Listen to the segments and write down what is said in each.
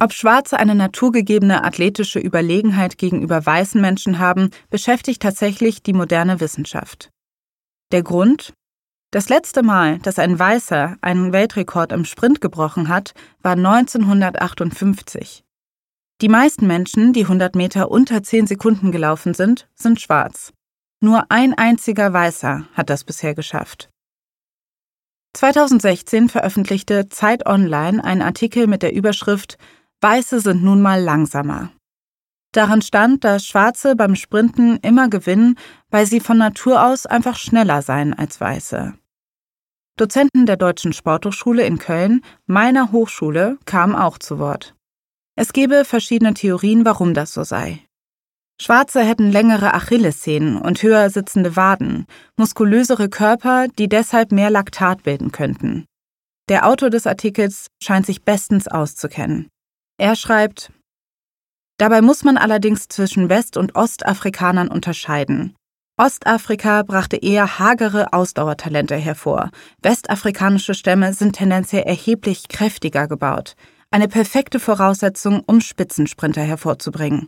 Ob Schwarze eine naturgegebene athletische Überlegenheit gegenüber weißen Menschen haben, beschäftigt tatsächlich die moderne Wissenschaft. Der Grund? Das letzte Mal, dass ein Weißer einen Weltrekord im Sprint gebrochen hat, war 1958. Die meisten Menschen, die 100 Meter unter 10 Sekunden gelaufen sind schwarz. Nur ein einziger Weißer hat das bisher geschafft. 2016 veröffentlichte Zeit Online einen Artikel mit der Überschrift »Weiße sind nun mal langsamer«. Darin stand, dass Schwarze beim Sprinten immer gewinnen, weil sie von Natur aus einfach schneller seien als Weiße. Dozenten der Deutschen Sporthochschule in Köln, meiner Hochschule, kamen auch zu Wort. Es gebe verschiedene Theorien, warum das so sei. Schwarze hätten längere Achillessehnen und höher sitzende Waden, muskulösere Körper, die deshalb mehr Laktat bilden könnten. Der Autor des Artikels scheint sich bestens auszukennen. Er schreibt: Dabei muss man allerdings zwischen West- und Ostafrikanern unterscheiden. Ostafrika brachte eher hagere Ausdauertalente hervor. Westafrikanische Stämme sind tendenziell erheblich kräftiger gebaut. Eine perfekte Voraussetzung, um Spitzensprinter hervorzubringen.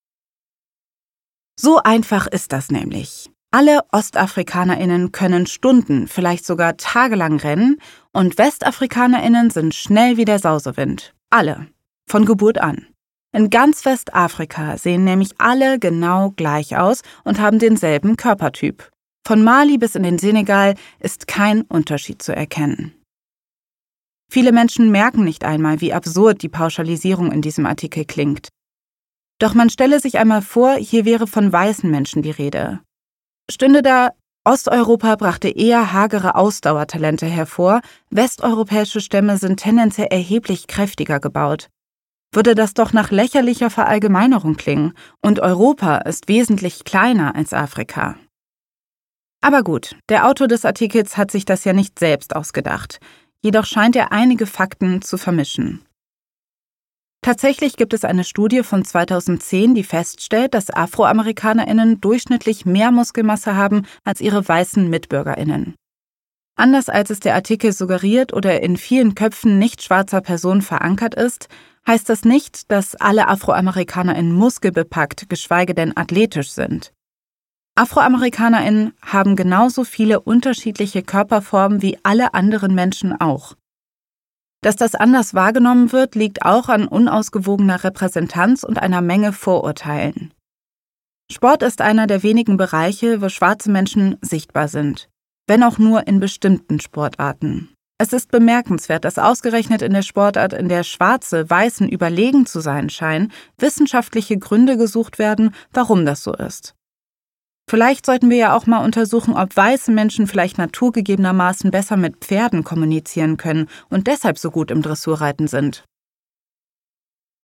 So einfach ist das nämlich. Alle OstafrikanerInnen können Stunden, vielleicht sogar tagelang rennen und WestafrikanerInnen sind schnell wie der Sausewind. Alle. Von Geburt an. In ganz Westafrika sehen nämlich alle genau gleich aus und haben denselben Körpertyp. Von Mali bis in den Senegal ist kein Unterschied zu erkennen. Viele Menschen merken nicht einmal, wie absurd die Pauschalisierung in diesem Artikel klingt. Doch man stelle sich einmal vor, hier wäre von weißen Menschen die Rede. Stünde da, Osteuropa brachte eher hagere Ausdauertalente hervor, westeuropäische Stämme sind tendenziell erheblich kräftiger gebaut. Würde das doch nach lächerlicher Verallgemeinerung klingen, und Europa ist wesentlich kleiner als Afrika. Aber gut, der Autor des Artikels hat sich das ja nicht selbst ausgedacht, jedoch scheint er einige Fakten zu vermischen. Tatsächlich gibt es eine Studie von 2010, die feststellt, dass AfroamerikanerInnen durchschnittlich mehr Muskelmasse haben als ihre weißen MitbürgerInnen. Anders als es der Artikel suggeriert oder in vielen Köpfen nicht schwarzer Personen verankert ist, heißt das nicht, dass alle AfroamerikanerInnen muskelbepackt, geschweige denn athletisch sind. AfroamerikanerInnen haben genauso viele unterschiedliche Körperformen wie alle anderen Menschen auch. Dass das anders wahrgenommen wird, liegt auch an unausgewogener Repräsentanz und einer Menge Vorurteilen. Sport ist einer der wenigen Bereiche, wo schwarze Menschen sichtbar sind, wenn auch nur in bestimmten Sportarten. Es ist bemerkenswert, dass ausgerechnet in der Sportart, in der Schwarze Weißen überlegen zu sein scheinen, wissenschaftliche Gründe gesucht werden, warum das so ist. Vielleicht sollten wir ja auch mal untersuchen, ob weiße Menschen vielleicht naturgegebenermaßen besser mit Pferden kommunizieren können und deshalb so gut im Dressurreiten sind.